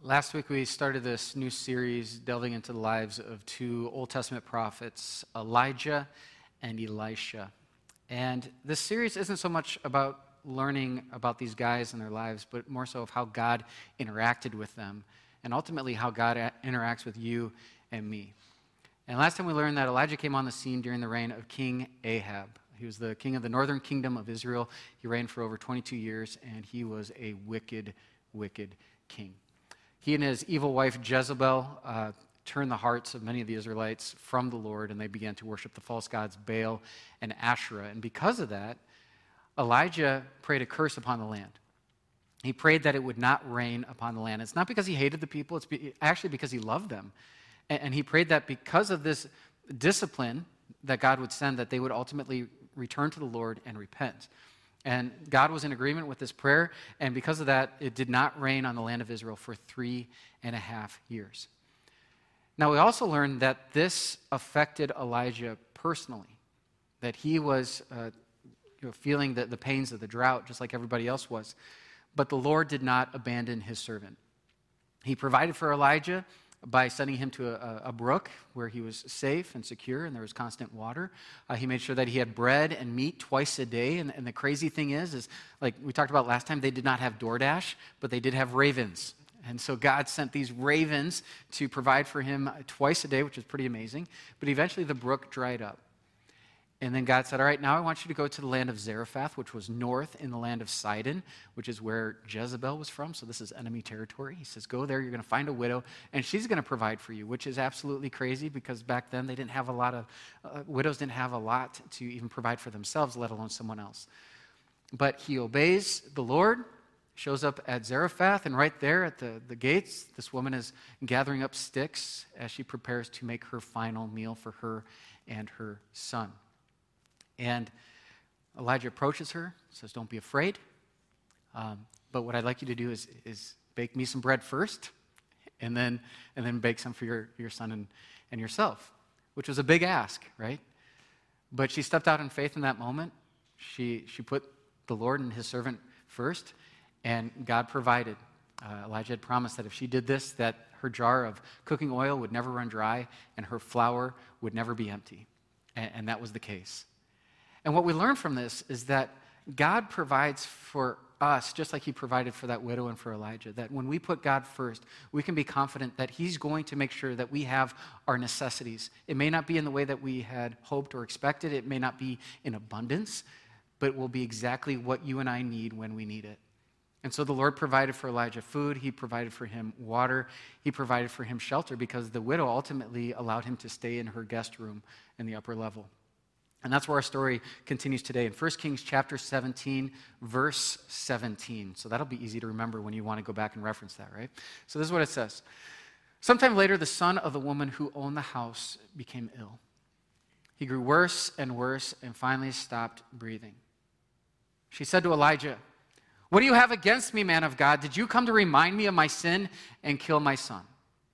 Last week we started this new series delving into the lives of two Old Testament prophets, Elijah and Elisha. And this series isn't so much about learning about these guys and their lives, but more so of how God interacted with them, and ultimately how God interacts with you and me. And last time we learned that Elijah came on the scene during the reign of King Ahab. He was the king of the northern kingdom of Israel. He reigned for over 22 years, and he was a wicked, wicked king. He and his evil wife Jezebel turned the hearts of many of the Israelites from the Lord, and they began to worship the false gods Baal and Asherah. And because of that, Elijah prayed a curse upon the land. He prayed that it would not rain upon the land. It's not because he hated the people, it's actually because he loved them. And he prayed that because of this discipline that God would send, that they would ultimately return to the Lord and repent. And God was in agreement with this prayer, and because of that, it did not rain on the land of Israel for 3.5 years. Now, we also learned that this affected Elijah personally, that he was feeling the pains of the drought just like everybody else was. But the Lord did not abandon his servant. He provided for Elijah by sending him to a brook where he was safe and secure and there was constant water. He made sure that he had bread and meat twice a day. And the crazy thing is like we talked about last time, they did not have DoorDash, but they did have ravens. And so God sent these ravens to provide for him twice a day, which is pretty amazing. But eventually the brook dried up. And then God said, all right, now I want you to go to the land of Zarephath, which was north in the land of Sidon, which is where Jezebel was from. So this is enemy territory. He says, go there, you're going to find a widow, and she's going to provide for you, which is absolutely crazy because back then they didn't have a lot of, widows didn't have a lot to even provide for themselves, let alone someone else. But he obeys the Lord, shows up at Zarephath, and right there at the gates, this woman is gathering up sticks as she prepares to make her final meal for her and her son. And Elijah approaches her, says, don't be afraid. But what I'd like you to do is bake me some bread first, and then bake some for your son and yourself, which was a big ask, right? But she stepped out in faith in that moment. She put the Lord and his servant first, and God provided. Elijah had promised that if she did this, that her jar of cooking oil would never run dry, and her flour would never be empty. And that was the case. And what we learn from this is that God provides for us, just like he provided for that widow and for Elijah, that when we put God first, we can be confident that he's going to make sure that we have our necessities. It may not be in the way that we had hoped or expected. It may not be in abundance, but it will be exactly what you and I need when we need it. And so the Lord provided for Elijah food. He provided for him water. He provided for him shelter because the widow ultimately allowed him to stay in her guest room in the upper level. And that's where our story continues today in 1 Kings chapter 17, verse 17. So that'll be easy to remember when you want to go back and reference that, right? So this is what it says. Sometime later, the son of the woman who owned the house became ill. He grew worse and worse and finally stopped breathing. She said to Elijah, what do you have against me, man of God? Did you come to remind me of my sin and kill my son?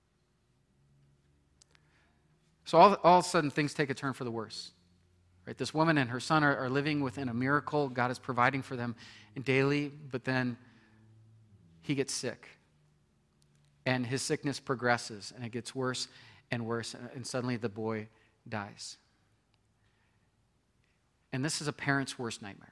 So all of a sudden, things take a turn for the worse. Right, this woman and her son are living within a miracle. God is providing for them daily, but then he gets sick. And his sickness progresses, and it gets worse and worse, and suddenly the boy dies. And this is a parent's worst nightmare.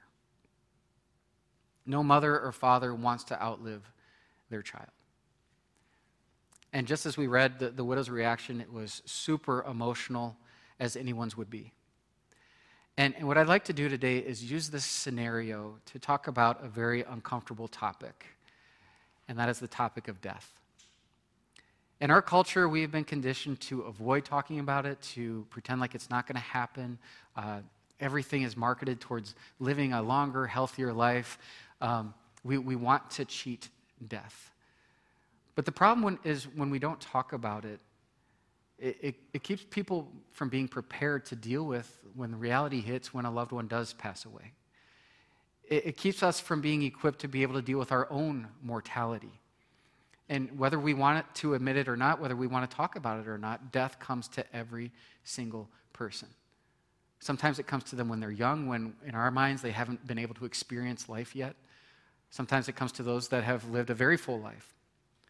No mother or father wants to outlive their child. And just as we read the widow's reaction, it was super emotional as anyone's would be. And what I'd like to do today is use this scenario to talk about a very uncomfortable topic, and that is the topic of death. In our culture, we have been conditioned to avoid talking about it, to pretend like it's not going to happen. Everything is marketed towards living a longer, healthier life. We want to cheat death. But the problem is when we don't talk about it, it keeps people from being prepared to deal with when the reality hits when a loved one does pass away. It keeps us from being equipped to be able to deal with our own mortality. And whether we want to admit it or not, whether we want to talk about it or not, death comes to every single person. Sometimes it comes to them when they're young, when in our minds they haven't been able to experience life yet. Sometimes it comes to those that have lived a very full life.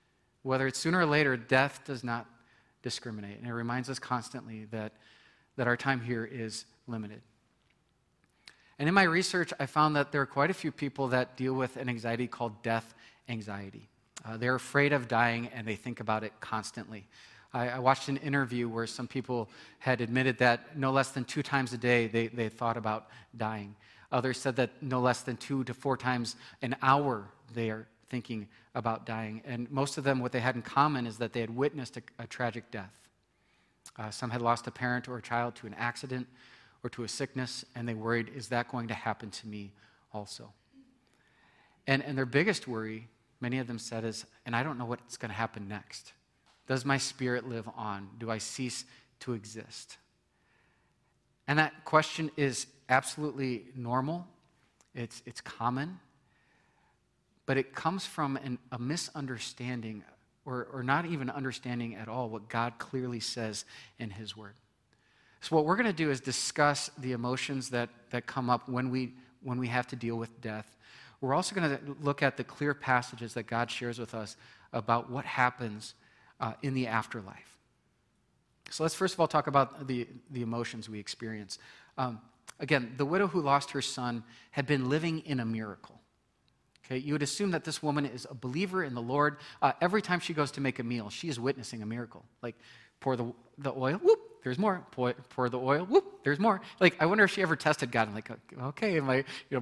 whether it's sooner or later, death does not discriminate. And it reminds us constantly that our time here is limited. And in my research, I found that there are quite a few people that deal with an anxiety called death anxiety. They're afraid of dying, and they think about it constantly. I watched an interview where some people had admitted that no less than 2 times a day they thought about dying. Others said that no less than 2 to 4 times an hour they are thinking about dying. And most of them, what they had in common is that they had witnessed a tragic death. Some had lost a parent or a child to an accident or to a sickness, and they worried, is that going to happen to me also? And their biggest worry, many of them said, is, and I don't know what's going to happen next. Does my spirit live on? Do I cease to exist? And that question is absolutely normal. It's common. But it comes from a misunderstanding, or not even understanding at all what God clearly says in His Word. So what we're going to do is discuss the emotions that come up when we have to deal with death. We're also going to look at the clear passages that God shares with us about what happens in the afterlife. So let's first of all talk about the emotions we experience. Again, the widow who lost her son had been living in a miracle. Okay, you would assume that this woman is a believer in the Lord. Every time she goes to make a meal, she is witnessing a miracle. Like, pour the oil, whoop, there's more. Pour the oil, whoop, there's more. Like, I wonder if she ever tested God. I'm like, okay, am I,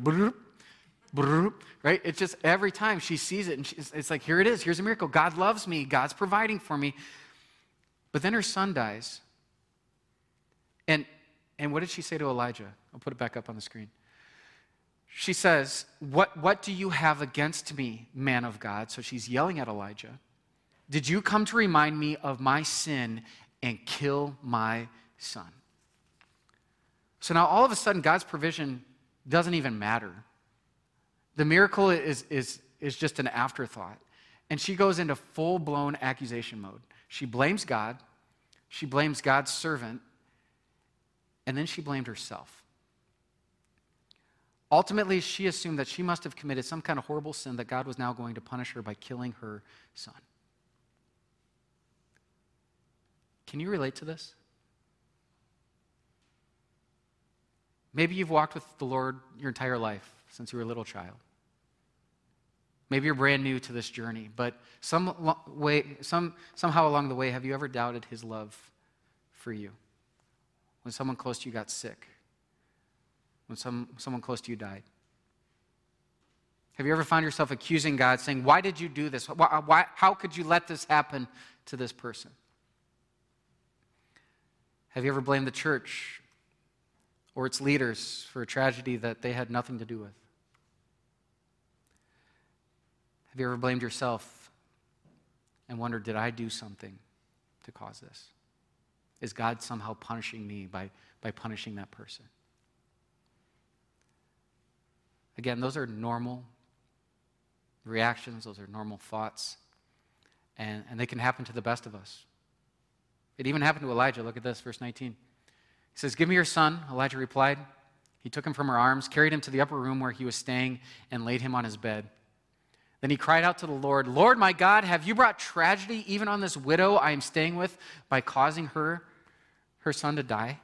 right? It's just every time she sees it, and it's like, here it is. Here's a miracle. God loves me. God's providing for me. But then her son dies. And what did she say to Elijah? I'll put it back up on the screen. She says, what do you have against me, man of God? So she's yelling at Elijah. Did you come to remind me of my sin and kill my son? So now all of a sudden, God's provision doesn't even matter. The miracle is just an afterthought. And she goes into full-blown accusation mode. She blames God. She blames God's servant. And then she blamed herself. Ultimately, she assumed that she must have committed some kind of horrible sin that God was now going to punish her by killing her son. Can you relate to this? Maybe you've walked with the Lord your entire life since you were a little child. Maybe you're brand new to this journey, but somehow along the way, have you ever doubted His love for you? When someone close to you got sick? When someone close to you died? Have you ever found yourself accusing God, saying, why did you do this? How could you let this happen to this person? Have you ever blamed the church or its leaders for a tragedy that they had nothing to do with? Have you ever blamed yourself and wondered, did I do something to cause this? Is God somehow punishing me by punishing that person? Again, those are normal reactions. Those are normal thoughts. And they can happen to the best of us. It even happened to Elijah. Look at this, verse 19. He says, give me your son. Elijah replied. He took him from her arms, carried him to the upper room where he was staying, and laid him on his bed. Then he cried out to the Lord, Lord, my God, have you brought tragedy even on this widow I am staying with by causing her son to die?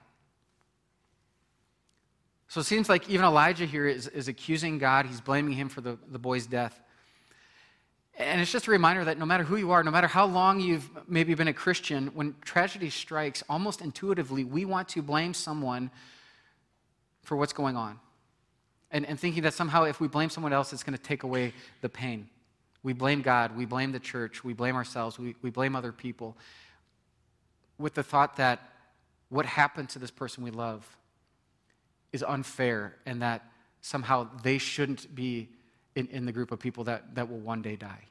So it seems like even Elijah here is accusing God. He's blaming Him for the boy's death. And it's just a reminder that no matter who you are, no matter how long you've maybe been a Christian, when tragedy strikes, almost intuitively, we want to blame someone for what's going on. And thinking that somehow if we blame someone else, it's going to take away the pain. We blame God, we blame the church, we blame ourselves, we blame other people, with the thought that what happened to this person we love is unfair and that somehow they shouldn't be in the group of people that will one day die.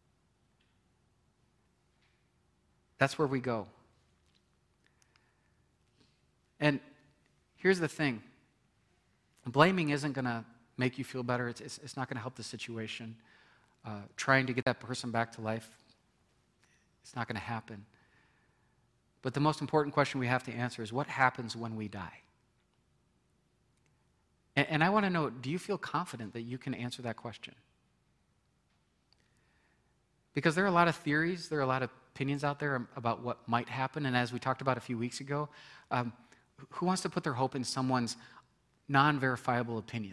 That's where we go. And here's the thing. Blaming isn't going to make you feel better. It's not going to help the situation. Trying to get that person back to life, it's not going to happen. But the most important question we have to answer is, what happens when we die? And I want to know, do you feel confident that you can answer that question? Because there are a lot of theories, there are a lot of opinions out there about what might happen. And as we talked about a few weeks ago, who wants to put their hope in someone's non-verifiable opinion?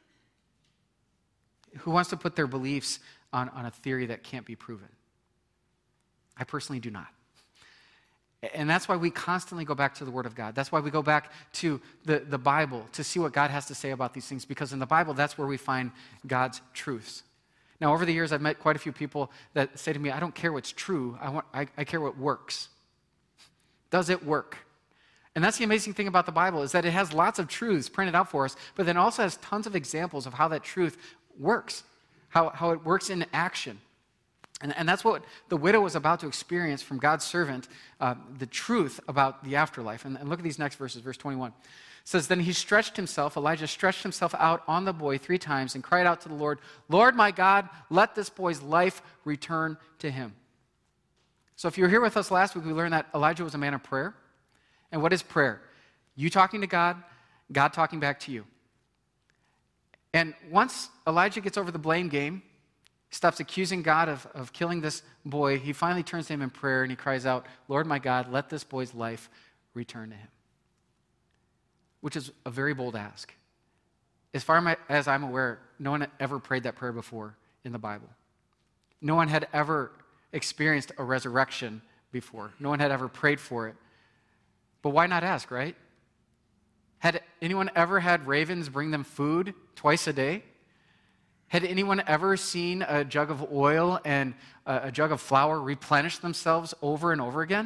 Who wants to put their beliefs on a theory that can't be proven? I personally do not. And that's why we constantly go back to the Word of God. That's why we go back to the Bible to see what God has to say about these things, because in the Bible, that's where we find God's truths. Now, over the years, I've met quite a few people that say to me, I don't care what's true, I care what works. Does it work? And that's the amazing thing about the Bible, is that it has lots of truths printed out for us, but then also has tons of examples of how that truth works, how it works in action. And that's what the widow was about to experience from God's servant, the truth about the afterlife. And look at these next verses, verse 21. It says, then Elijah stretched himself out on the boy 3 times and cried out to the Lord, Lord my God, let this boy's life return to him. So if you were here with us last week, we learned that Elijah was a man of prayer. And what is prayer? You talking to God, God talking back to you. And once Elijah gets over the blame game, stops accusing God of killing this boy, he finally turns to him in prayer and he cries out, Lord my God, let this boy's life return to him. Which is a very bold ask. As far as I'm aware, no one had ever prayed that prayer before in the Bible. No one had ever experienced a resurrection before. No one had ever prayed for it. But why not ask, right? Had anyone ever had ravens bring them food twice a day? Had anyone ever seen a jug of oil and a jug of flour replenish themselves over and over again?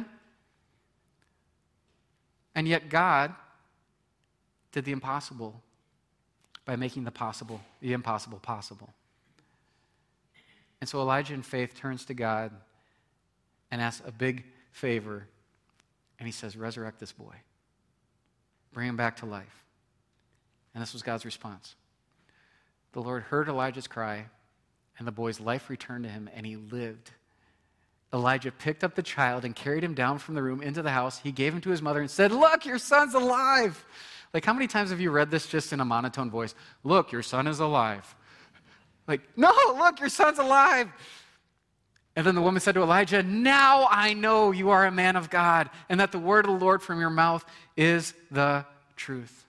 And yet God did the impossible by making the impossible possible. And so Elijah in faith turns to God and asks a big favor, and he says, resurrect this boy. Bring him back to life. And this was God's response. The Lord heard Elijah's cry, and the boy's life returned to him, and he lived. Elijah picked up the child and carried him down from the room into the house. He gave him to his mother and said, look, your son's alive. Like, how many times have you read this just in a monotone voice? Look, your son is alive. Like, no, look, your son's alive. And then the woman said to Elijah, now I know you are a man of God, and that the word of the Lord from your mouth is the truth.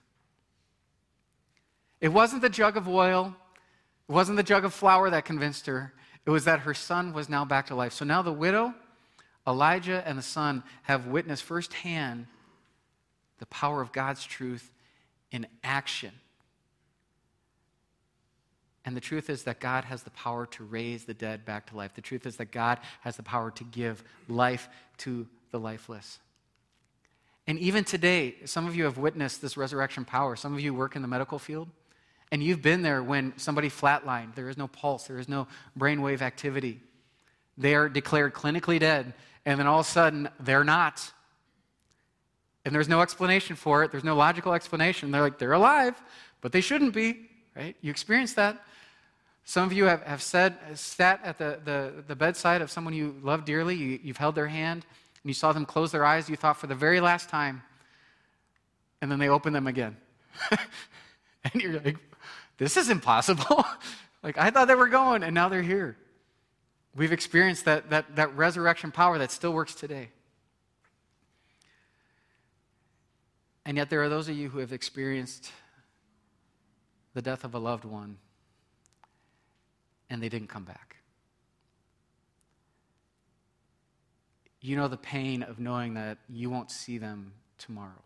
It wasn't the jug of oil, it wasn't the jug of flour that convinced her. It was that her son was now back to life. So now the widow, Elijah, and the son have witnessed firsthand the power of God's truth in action. And the truth is that God has the power to raise the dead back to life. The truth is that God has the power to give life to the lifeless. And even today, some of you have witnessed this resurrection power. Some of you work in the medical field, and you've been there when somebody flatlined. There is no pulse. There is no brainwave activity. They are declared clinically dead, and then all of a sudden, they're not. And there's no explanation for it. There's no logical explanation. They're like, they're alive, but they shouldn't be, right? You experienced that. Some of you have sat at the bedside of someone you love dearly. You've held their hand, and you saw them close their eyes. You thought for the very last time, and then they open them again. And you're like, this is impossible. Like, I thought they were going, and now they're here. We've experienced that resurrection power that still works today. And yet there are those of you who have experienced the death of a loved one, and they didn't come back. You know the pain of knowing that you won't see them tomorrow.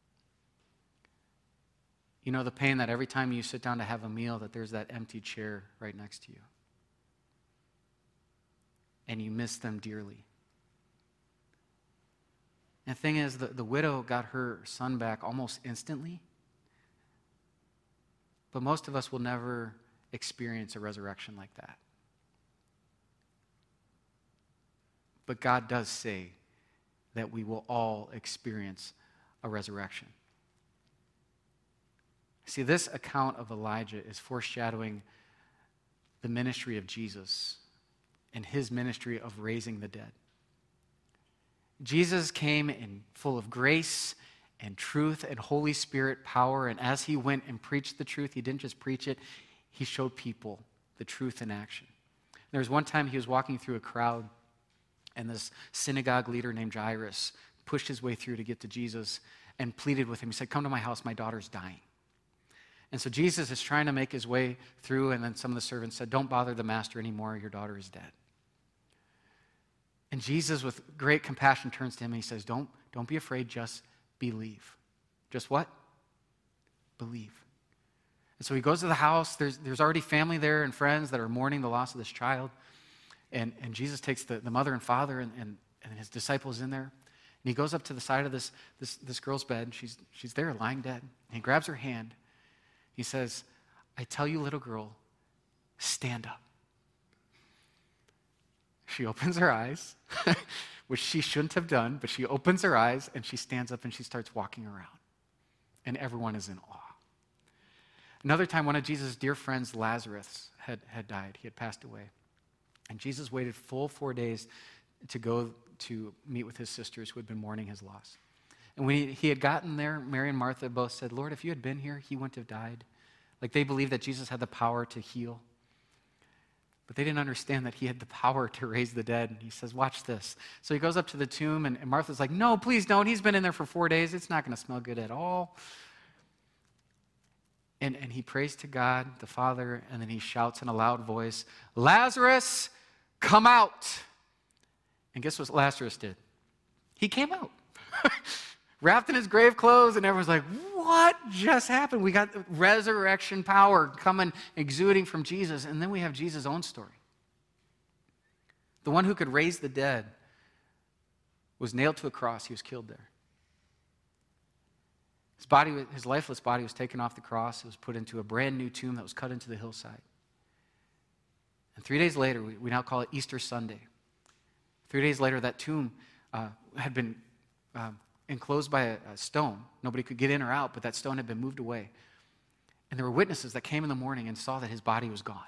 You know the pain that every time you sit down to have a meal, that there's that empty chair right next to you. And you miss them dearly. And the thing is, the widow got her son back almost instantly. But most of us will never experience a resurrection like that. But God does say that we will all experience a resurrection. See, this account of Elijah is foreshadowing the ministry of Jesus and his ministry of raising the dead. Jesus came in full of grace and truth and Holy Spirit power, and as he went and preached the truth, he didn't just preach it, he showed people the truth in action. There was one time he was walking through a crowd, and this synagogue leader named Jairus pushed his way through to get to Jesus and pleaded with him. He said, "Come to my house, my daughter's dying." And so Jesus is trying to make his way through, and then some of the servants said, "Don't bother the master anymore, your daughter is dead." And Jesus, with great compassion, turns to him and he says, Don't be afraid, just believe. Just what? Believe. And so he goes to the house. There's already family there and friends that are mourning the loss of this child. And Jesus takes the mother and father and his disciples in there. And he goes up to the side of this girl's bed. She's there lying dead. And he grabs her hand. He says, "I tell you, little girl, stand up." She opens her eyes, which she shouldn't have done, but she opens her eyes and she stands up and she starts walking around. And everyone is in awe. Another time, one of Jesus' dear friends, Lazarus, had died. He had passed away. And Jesus waited full 4 days to go to meet with his sisters who had been mourning his loss. And when he had gotten there, Mary and Martha both said, "Lord, if you had been here, he wouldn't have died." Like they believed that Jesus had the power to heal. But they didn't understand that he had the power to raise the dead. And he says, "Watch this." So he goes up to the tomb, and Martha's like, "No, please don't. He's been in there for 4 days. It's not going to smell good at all." And he prays to God, the Father, and then he shouts in a loud voice, "Lazarus, come out." And guess what Lazarus did? He came out. Wrapped in his grave clothes, and everyone's like, "What just happened?" We got resurrection power coming, exuding from Jesus, and then we have Jesus' own story. The one who could raise the dead was nailed to a cross. He was killed there. His lifeless body was taken off the cross. It was put into a brand new tomb that was cut into the hillside. And 3 days later, we now call it Easter Sunday. 3 days later, that tomb had been enclosed by a stone. Nobody could get in or out, but that stone had been moved away. And there were witnesses that came in the morning and saw that his body was gone.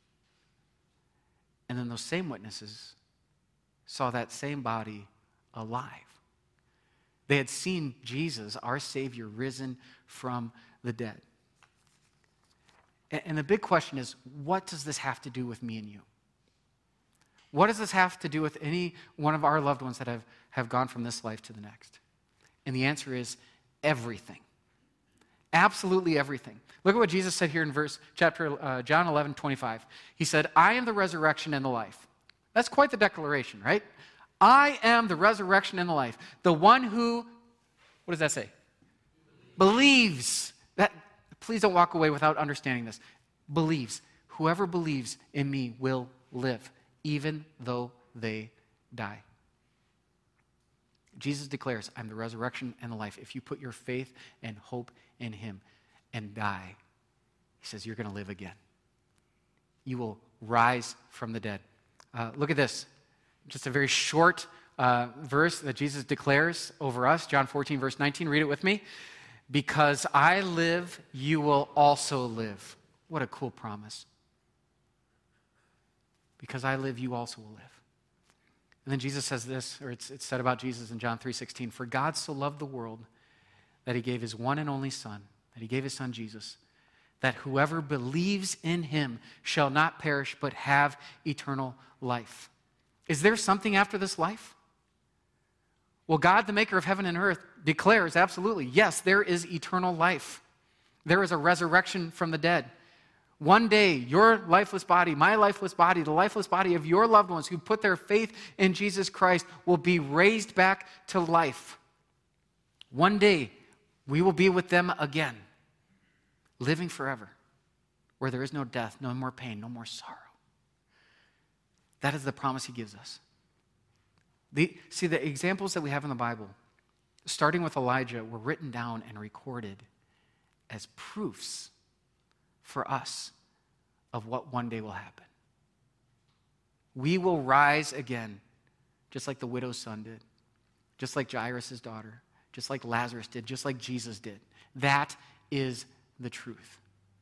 And then those same witnesses saw that same body alive. They had seen Jesus, our Savior, risen from the dead. And the big question is, what does this have to do with me and you? What does this have to do with any one of our loved ones that have gone from this life to the next? And the answer is everything. Absolutely everything. Look at what Jesus said here in John 11:25. He said, "I am the resurrection and the life." That's quite the declaration, right? I am the resurrection and the life. The one who, what does that say? Believes. That, please don't walk away without understanding this. Believes. Whoever believes in me will live, even though they die. Jesus declares, "I'm the resurrection and the life." If you put your faith and hope in him and die, he says, you're going to live again. You will rise from the dead. Look at this. Just a very short verse that Jesus declares over us. John 14, verse 19. Read it with me. "Because I live, you will also live." What a cool promise. Because I live, you also will live. And then Jesus says this, or it's said about Jesus in John 3:16, "For God so loved the world that he gave his one and only Son," that he gave his Son Jesus, "that whoever believes in him shall not perish but have eternal life." Is there something after this life? Well, God, the maker of heaven and earth, declares absolutely, yes, there is eternal life. There is a resurrection from the dead. One day, your lifeless body, my lifeless body, the lifeless body of your loved ones who put their faith in Jesus Christ will be raised back to life. One day, we will be with them again, living forever, where there is no death, no more pain, no more sorrow. That is the promise he gives us. The examples that we have in the Bible, starting with Elijah, were written down and recorded as proofs for us of what one day will happen. We will rise again, just like the widow's son did, just like Jairus' daughter, just like Lazarus did, just like Jesus did. That is the truth.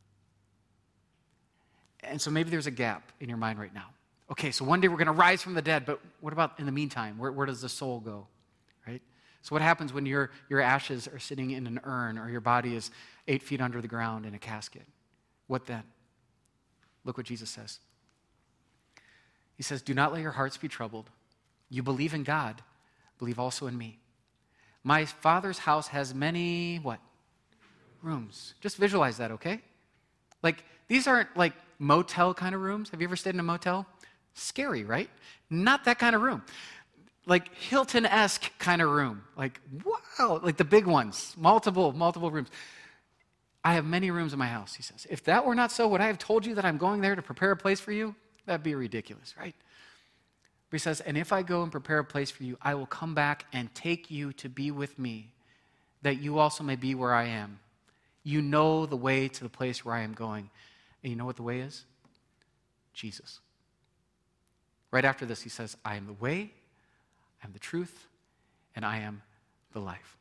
And so maybe there's a gap in your mind right now. Okay, so one day we're going to rise from the dead, but what about in the meantime? Where does the soul go, right? So what happens when your ashes are sitting in an urn or your body is 8 feet under the ground in a casket? What then? Look what Jesus says. He says, do not let your hearts be troubled. You believe in God, believe also in me. My Father's house has many, what? Rooms. Just visualize that, okay? Like, these aren't like motel kind of rooms. Have you ever stayed in a motel? Scary, right? Not that kind of room. Like Hilton-esque kind of room. Like, wow, like the big ones, multiple rooms. I have many rooms in my house, he says. If that were not so, would I have told you that I'm going there to prepare a place for you? That'd be ridiculous, right? But he says, and if I go and prepare a place for you, I will come back and take you to be with me, that you also may be where I am. You know the way to the place where I am going. And you know what the way is? Jesus. Right after this, he says, I am the way, I am the truth, and I am the life.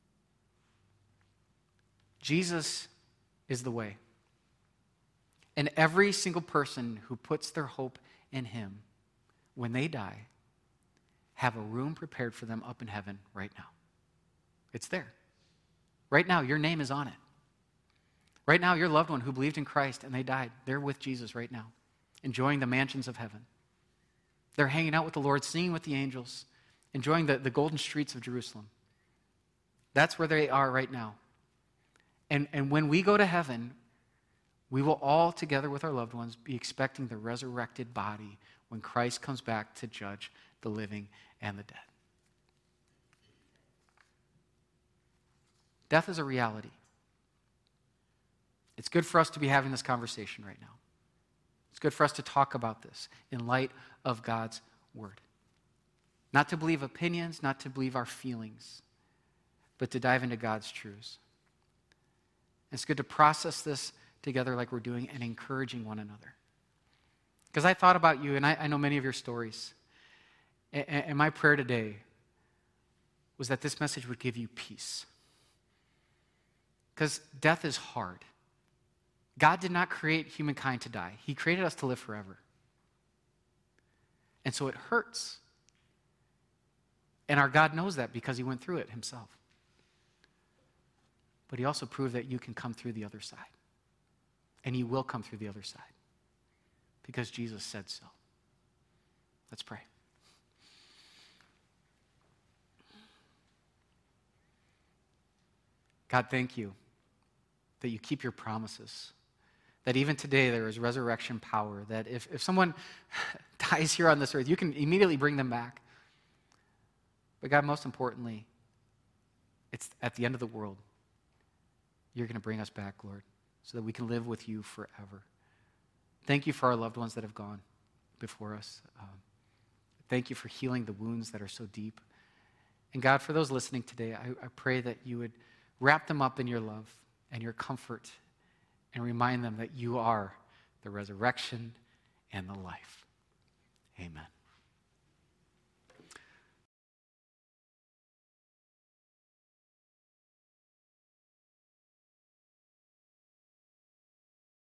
Jesus is the way. And every single person who puts their hope in him, when they die, have a room prepared for them up in heaven right now. It's there. Right now, your name is on it. Right now, your loved one who believed in Christ and they died, they're with Jesus right now, enjoying the mansions of heaven. They're hanging out with the Lord, singing with the angels, enjoying the golden streets of Jerusalem. That's where they are right now. And when we go to heaven, we will all, together with our loved ones, be expecting the resurrected body when Christ comes back to judge the living and the dead. Death is a reality. It's good for us to be having this conversation right now. It's good for us to talk about this in light of God's word. Not to believe opinions, not to believe our feelings, but to dive into God's truths. It's good to process this together like we're doing and encouraging one another. Because I thought about you, and I know many of your stories. And my prayer today was that this message would give you peace. Because death is hard. God did not create humankind to die. He created us to live forever. And so it hurts. And our God knows that because he went through it himself. But he also proved that you can come through the other side. And you will come through the other side. Because Jesus said so. Let's pray. God, thank you that you keep your promises. That even today there is resurrection power. That if someone dies here on this earth, you can immediately bring them back. But God, most importantly, it's at the end of the world. You're going to bring us back, Lord, so that we can live with you forever. Thank you for our loved ones that have gone before us. Thank you for healing the wounds that are so deep. And God, for those listening today, I pray that you would wrap them up in your love and your comfort and remind them that you are the resurrection and the life. Amen.